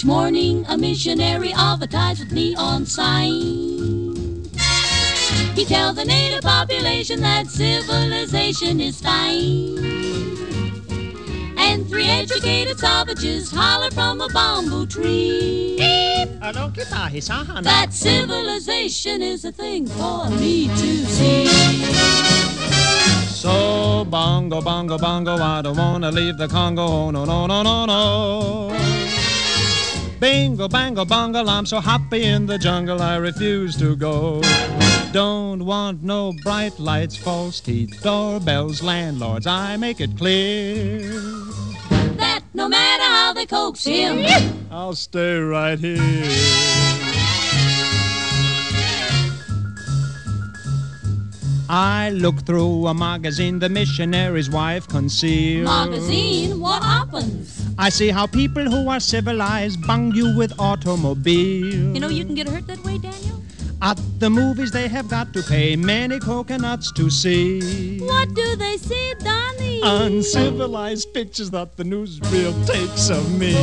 Each morning a missionary advertised with neon sign. He tells the native population that civilization is fine. And 3 educated savages holler from a bamboo tree that civilization is a thing for me to see. So bongo, bongo, bongo, I don't wanna leave the Congo, oh, no, no, no, no, no. Bingo, bango, bongo, I'm so happy in the jungle I refuse to go. Don't want no bright lights, false teeth, doorbells, landlords, I make it clear that no matter how they coax him, I'll stay right here. I look through a magazine the missionary's wife concealed. Magazine? What happens? I see how people who are civilized bung you with automobiles. You know you can get hurt that way, Daniel? At the movies they have got to pay many coconuts to see. What do they see, Donnie? Uncivilized pictures that the newsreel takes of me.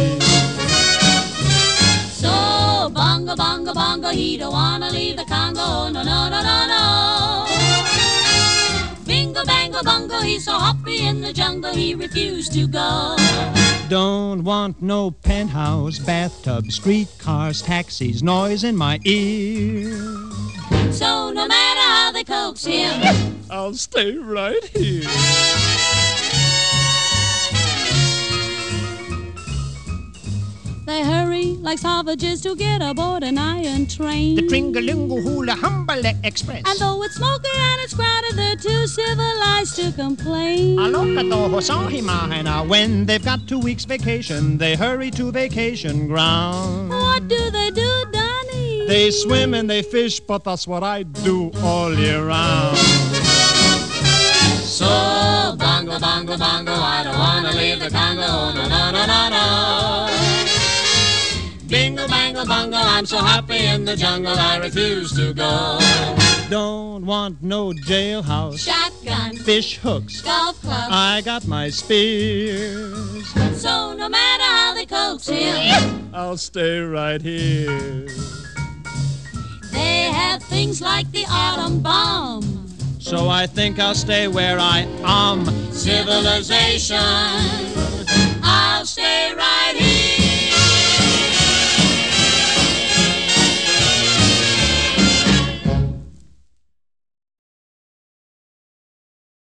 So, bongo, bongo, bongo, he don't wanna leave the Congo, no, no, no, no, no. Bingo, bango, bongo, he's so happy in the jungle, he refused to go. Don't want no penthouse, bathtub, streetcars, taxis, noise in my ear. So no matter how they coax him, I'll stay right here. They hurry like savages to get aboard an iron train. The Tringalingo Hula Humbale Express. And though it's smoky and it's crowded, they're too civilized to complain. When they've got 2 weeks vacation, they hurry to vacation ground. What do they do, Donnie? They swim and they fish, but that's what I do all year round. So, bongo, bongo, bongo, I don't wanna leave the Congo, no, no, no, no, no. Bingo, bango, bongo, I'm so happy in the jungle, I refuse to go. Don't want no jailhouse, Shotgun, fish hooks, golf club, I got my spears. So no matter how they coax him, I'll stay right here. They have things like the atom bomb. So I think I'll stay where I am. Civilization